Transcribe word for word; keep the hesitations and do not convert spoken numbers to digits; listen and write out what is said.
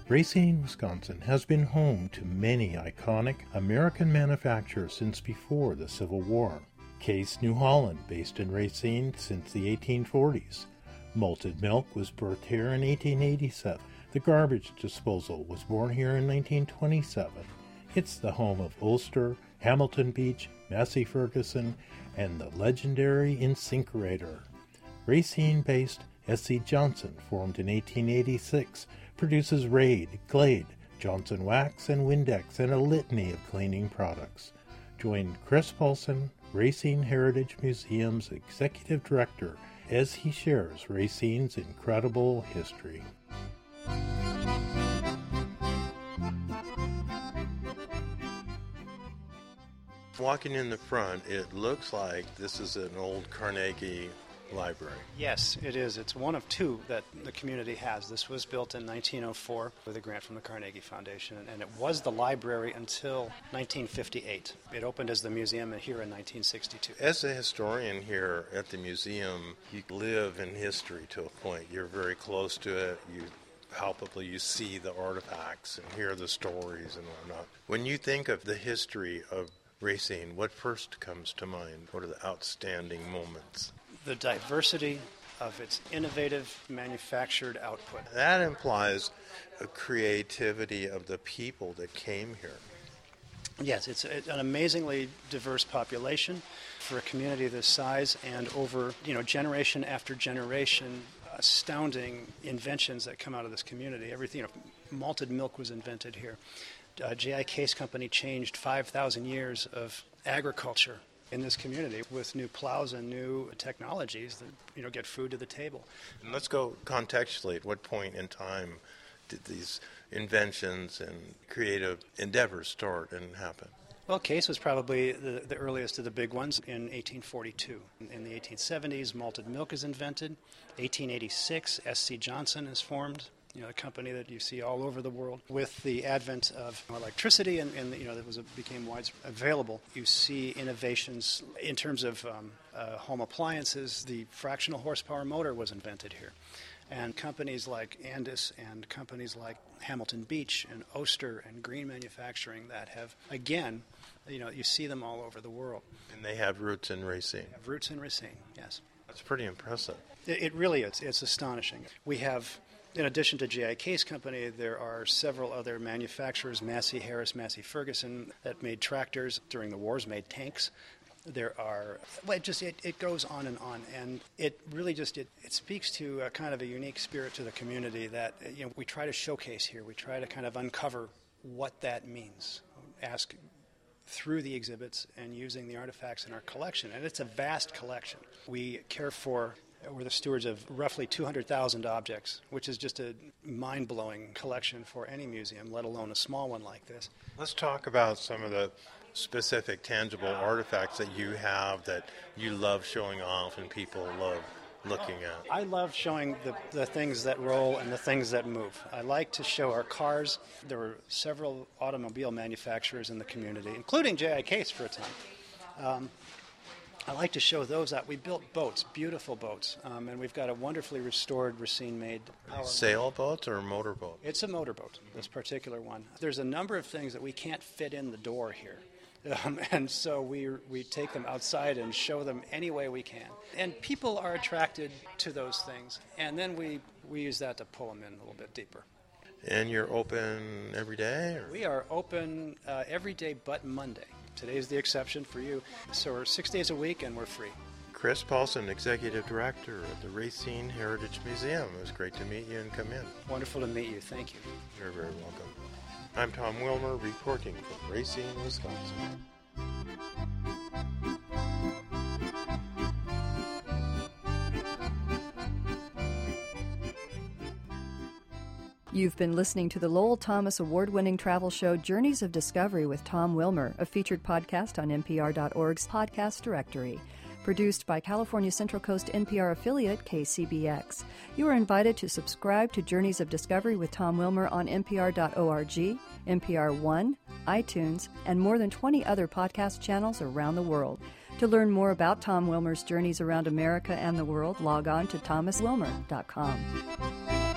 Racine, Wisconsin has been home to many iconic American manufacturers since before the Civil War. Case New Holland, based in Racine since the eighteen forties. Malted Milk was birthed here in eighteen eighty-seven. The Garbage Disposal was born here in nineteen twenty-seven. It's the home of Ulster, Hamilton Beach, Massey Ferguson, and the legendary InSinkErator. Racine-based S C Johnson, formed in eighteen eighty-six, produces Raid, Glade, Johnson Wax, and Windex, and a litany of cleaning products. Join Chris Paulson, Racine Heritage Museum's Executive Director, as he shares Racine's incredible history. Walking in the front, it looks like this is an old Carnegie library. Yes, it is. It's one of two that the community has. This was built in nineteen oh four with a grant from the Carnegie Foundation, and it was the library until nineteen fifty-eight. It opened as the museum here in nineteen sixty-two. As a historian here at the museum, you live in history to a point. You're very close to it. You palpably you see the artifacts and hear the stories and whatnot. When you think of the history of Racine, what first comes to mind? What are the outstanding moments? The diversity of its innovative manufactured output. That implies a creativity of the people that came here. Yes, it's an amazingly diverse population for a community this size, and over, you know, generation after generation, astounding inventions that come out of this community. Everything, you know, malted milk was invented here. Uh, J I. Case Company changed five thousand years of agriculture in this community with new plows and new technologies that, you know, get food to the table. And let's go contextually. At what point in time did these inventions and creative endeavors start and happen? Well, Case was probably the, the earliest of the big ones in eighteen forty-two. In the eighteen seventies, malted milk is invented. eighteen eighty-six, S C Johnson is formed. You know, a company that you see all over the world. With the advent of electricity and, and you know, that was a, became widely available, you see innovations in terms of um, uh, home appliances. The fractional horsepower motor was invented here. And companies like Andis and companies like Hamilton Beach and Oster and Green Manufacturing that have, again, you know, you see them all over the world. And they have roots in Racine. They have roots in Racine, yes. That's pretty impressive. It, it really is. It's astonishing. We have... In addition to J I. Case Company, there are several other manufacturers, Massey Harris, Massey Ferguson, that made tractors during the wars, made tanks. There are, well, it just, it, it goes on and on, and it really just, it, it speaks to a kind of a unique spirit to the community that, you know, we try to showcase here. We try to kind of uncover what that means, ask through the exhibits and using the artifacts in our collection, and it's a vast collection. We care for We're the stewards of roughly two hundred thousand objects, which is just a mind-blowing collection for any museum, let alone a small one like this. Let's talk about some of the specific tangible artifacts that you have that you love showing off and people love looking at. I love showing the, the things that roll and the things that move. I like to show our cars. There were several automobile manufacturers in the community, including J I. Case for a time. Um, I like to show those out. We built boats, beautiful boats, um, and we've got a wonderfully restored Racine-made power sailboats or motorboat? It's a motorboat, this particular one. There's a number of things that we can't fit in the door here, um, and so we we take them outside and show them any way we can. And people are attracted to those things, and then we, we use that to pull them in a little bit deeper. And you're open every day? Or? We are open uh, every day but Monday. Today's the exception for you. So we're six days a week and we're free. Chris Paulson, Executive Director of the Racine Heritage Museum. It was great to meet you and come in. Wonderful to meet you. Thank you. You're very welcome. I'm Tom Wilmer, reporting from Racine, Wisconsin. You've been listening to the Lowell Thomas award-winning travel show Journeys of Discovery with Tom Wilmer, a featured podcast on N P R dot org's podcast directory. Produced by California Central Coast N P R affiliate K C B X. You are invited to subscribe to Journeys of Discovery with Tom Wilmer on N P R dot org, N P R One, iTunes, and more than twenty other podcast channels around the world. To learn more about Tom Wilmer's journeys around America and the world, log on to thomas wilmer dot com.